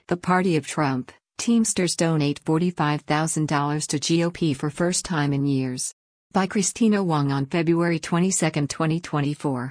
The Party of Trump, Teamsters donate $45,000 to GOP for first time in years. By Christina Wong on February 22, 2024.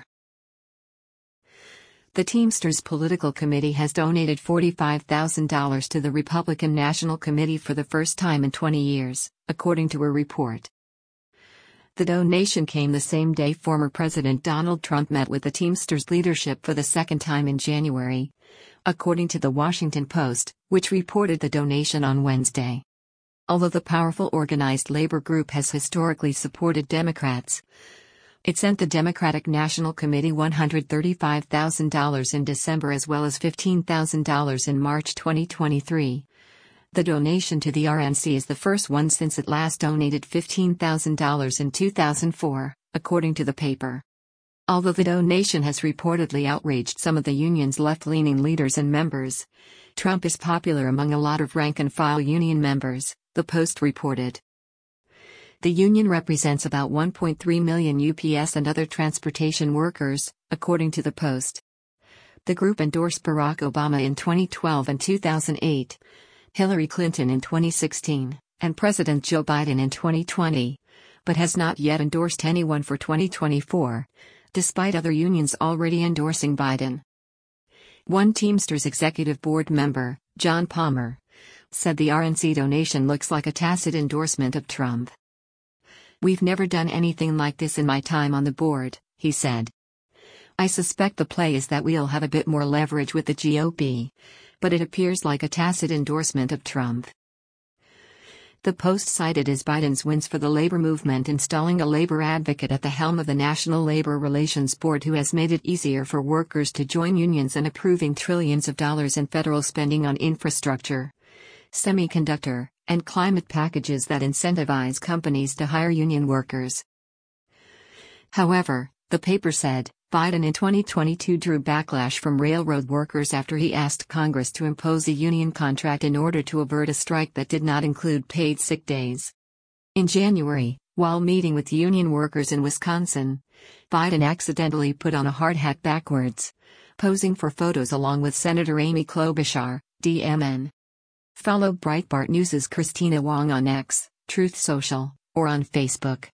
The Teamsters Political Committee has donated $45,000 to the Republican National Committee for the first time in 20 years, according to a report. The donation came the same day former President Donald Trump met with the Teamsters leadership for the second time in January, according to The Washington Post, which reported the donation on Wednesday. Although the powerful organized labor group has historically supported Democrats, it sent the Democratic National Committee $135,000 in December as well as $15,000 in March 2023. The donation to the RNC is the first one since it last donated $15,000 in 2004, according to the paper. Although the donation has reportedly outraged some of the union's left-leaning leaders and members, Trump is popular among a lot of rank-and-file union members, the Post reported. The union represents about 1.3 million UPS and other transportation workers, according to the Post. The group endorsed Barack Obama in 2012 and 2008, Hillary Clinton in 2016, and President Joe Biden in 2020, but has not yet endorsed anyone for 2024, despite other unions already endorsing Biden. One Teamsters executive board member, John Palmer, said the RNC donation looks like a tacit endorsement of Trump. "We've never done anything like this in my time on the board," he said. "I suspect the play is that we'll have a bit more leverage with the GOP, but it appears like a tacit endorsement of Trump." The Post cited as Biden's wins for the labor movement installing a labor advocate at the helm of the National Labor Relations Board who has made it easier for workers to join unions and approving trillions of dollars in federal spending on infrastructure, semiconductor, and climate packages that incentivize companies to hire union workers. However, the paper said, Biden in 2022 drew backlash from railroad workers after he asked Congress to impose a union contract in order to avert a strike that did not include paid sick days. In January, while meeting with union workers in Wisconsin, Biden accidentally put on a hard hat backwards, posing for photos along with Senator Amy Klobuchar, DMN. Follow Breitbart News' Christina Wong on X, Truth Social, or on Facebook.